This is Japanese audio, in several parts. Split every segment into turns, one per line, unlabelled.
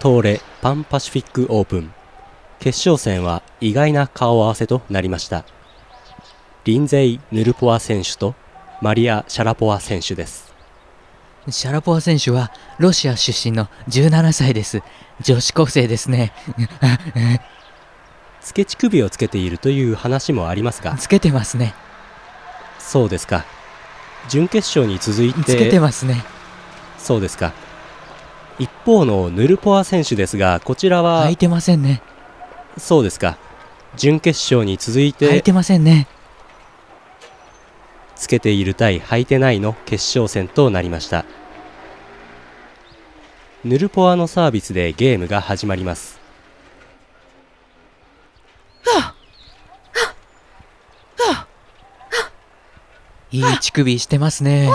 東レパンパシフィックオープン決勝戦は意外な顔合わせとなりました。リンゼイ・ヌルポワ選手とマリア・シャラポワ選手です。
シャラポワ選手はロシア出身の17歳です。女子高生ですね。
つけ乳首をつけているという話もありますが。
つけてますね。
そうですか。準決勝に続いて
つけてますね。
そうですか。一方のヌルポワ選手ですが、こちらは
履いてませんね。
そうですか。準決勝に続いて
履いてませんね。
つけている対履いてないの決勝戦となりました。ヌルポワのサービスでゲームが始まります。
いい乳首してますね。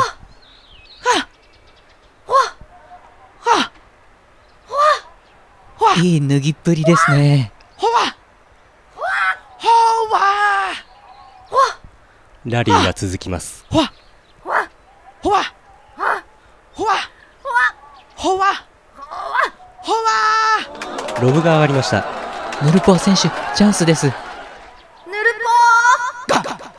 いい脱ぎっぷりですね。
ラリーが続きます。ロブが上がりました。
ヌルポワ選手チャンスです。
ヌルポー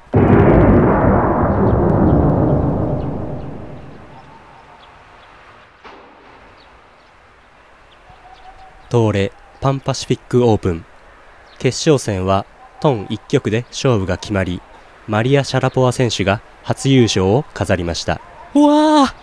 東レパンパシフィックオープン決勝戦はトン1局で勝負が決まり、マリア・シャラポワ選手が初優勝を飾りました。
うわー、